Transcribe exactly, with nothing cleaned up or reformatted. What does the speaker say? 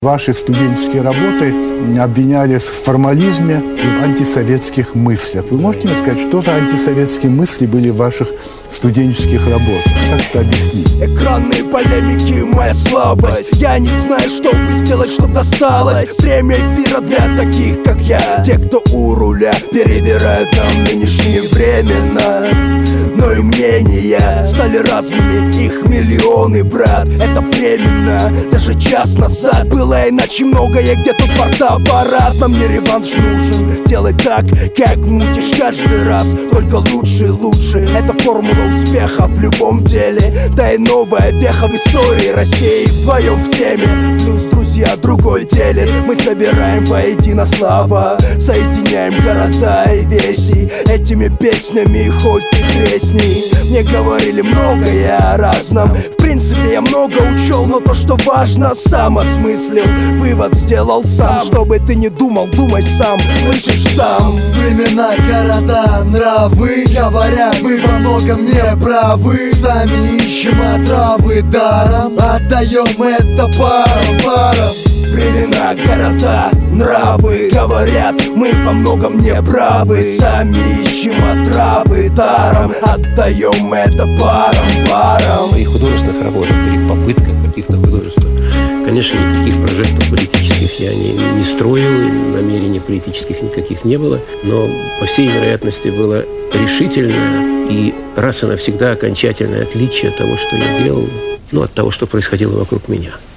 Ваши студенческие работы обвинялись в формализме и в антисоветских мыслях. Вы можете мне сказать, что за антисоветские мысли были в ваших студенческих работах? Как это объяснить? Экранные полемики — моя слабость. Я не знаю, что бы сделать, чтоб досталось. Время эфира для таких, как я. Те, кто у руля, перевирают нам нынешние времена. Но и мнения стали разными, их миллионы, брат. Это временно, даже час назад было иначе многое, где тут фотоаппарат. Нам не реванш нужен, делай так, как мутишь каждый раз. Только лучше, лучше, это формула успеха в любом деле. Да и новая веха в истории России, вдвоем в теме. Плюс друзья другой делят, мы собираем воедино слава. Соединяем города и веси этими песнями, хоть и тресни. Мне говорили многое о разном. В принципе, я много учел, но то, что важно, сам осмыслил. Вывод сделал сам, чтобы ты не думал, думай сам, слышишь сам. Времена, города, нравы говорят, мы во многом не правы. Сами ищем отравы даром, отдаем это парам, парам. Времена, города, нравы говорят, мы во многом не правы. Сами ищем отравы даром, отдаем это парам, парам. В моих художественных работах, в их попытках каких-то художественных, конечно, никаких прожектов политических я не, не строил, намерений политических никаких не было, но, по всей вероятности, было решительное и раз и навсегда окончательное отличие того, что я делал, ну, от того, что происходило вокруг меня.